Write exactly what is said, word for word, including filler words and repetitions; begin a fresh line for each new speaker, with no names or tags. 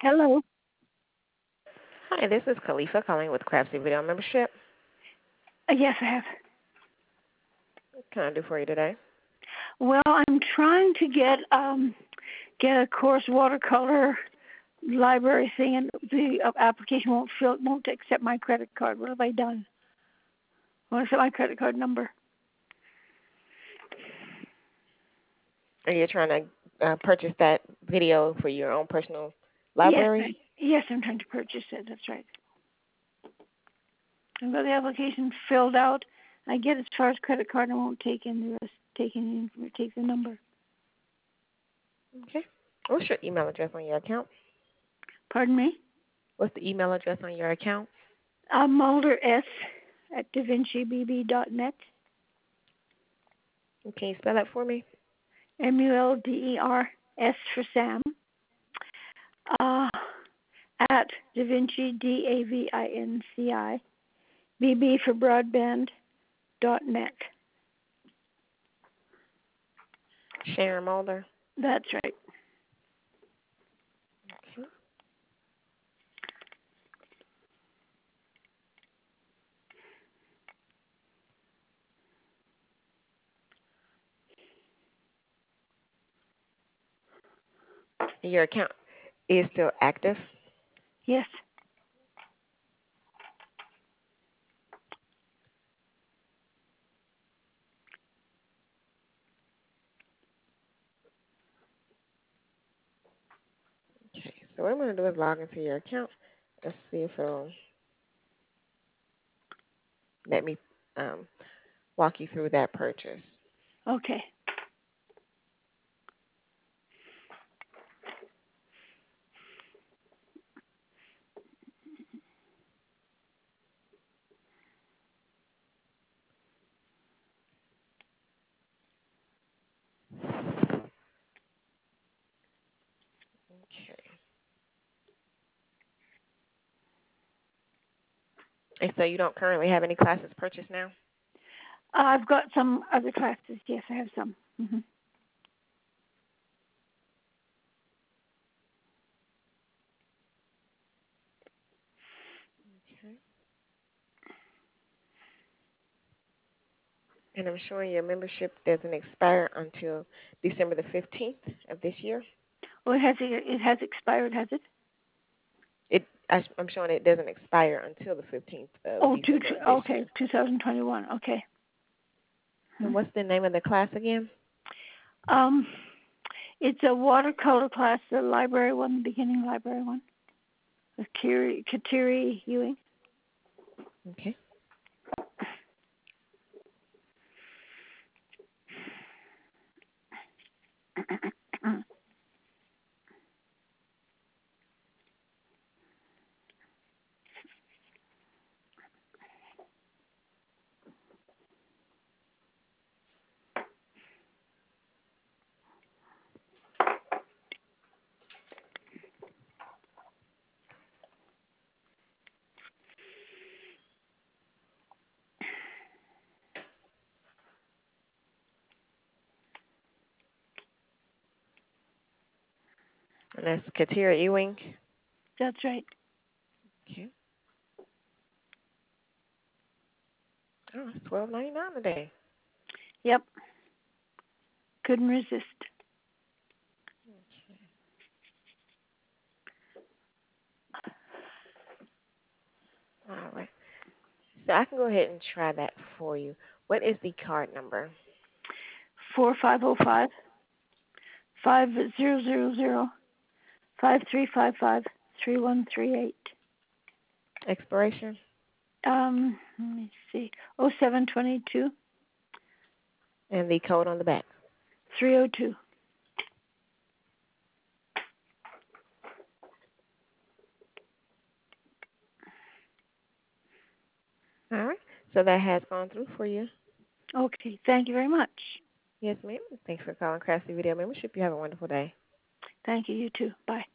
Hello.
Hi, this is Khalifa calling with Craftsy Video Membership.
Uh, yes, I have.
What can I do for you today?
Well, I'm trying to get um get a course watercolor library thing, and the uh, application won't fill won't accept my credit card. What have I done? Won't accept my credit card number.
Are you trying to uh, purchase that video for your own personal
Yes,
library?
I, yes, I'm trying to purchase it. That's right. I've got the application filled out. I get as far as credit card, and won't take in the rest. Take in take the number.
Okay. What's your email address on your account?
Pardon me.
What's the email address on your account?
Uh, Mulder S at davincibb dot net.
Can you spell that for me?
M U L D E R S for Sam. Uh, at Da Vinci, D A V I N C I, B B for broadband, dot net.
Sharon Mulder.
That's right.
Okay. Your account is still active?
Yes.
Okay. So what I'm going to do is log into your account. Let's see if it'll let me um, walk you through that purchase.
Okay.
Okay. And so you don't currently have any classes purchased now?
Uh, I've got some other classes. Yes, I have some. Mm-hmm.
Okay. And I'm showing your membership doesn't expire until December the fifteenth of this year.
Oh, it has it has expired, has it?
It I, I'm showing it doesn't expire until the fifteenth of
Oh, two,
December
two,
of this
okay,
year.
twenty twenty-one. Okay.
And
Hmm.
what's the name of the class again?
Um, it's a watercolor class, the library one, the beginning library one, with Kiri, Kateri Ewing.
Okay. And that's Katira Ewing.
That's right.
Okay. Oh, it's twelve ninety nine today.
Yep. Couldn't resist.
All right. So I can go ahead and try that for you. What is the card number?
Four five zero five five zero zero zero five three five five three one three eight.
Expiration?
Um, let me see. Oh seven twenty two
And the code on the back.
three oh two.
All right. So that has gone through for you.
Okay. Thank you very much.
Yes, ma'am. Thanks for calling Craftsy Video Membership. You have a wonderful day.
Thank you. You too. Bye.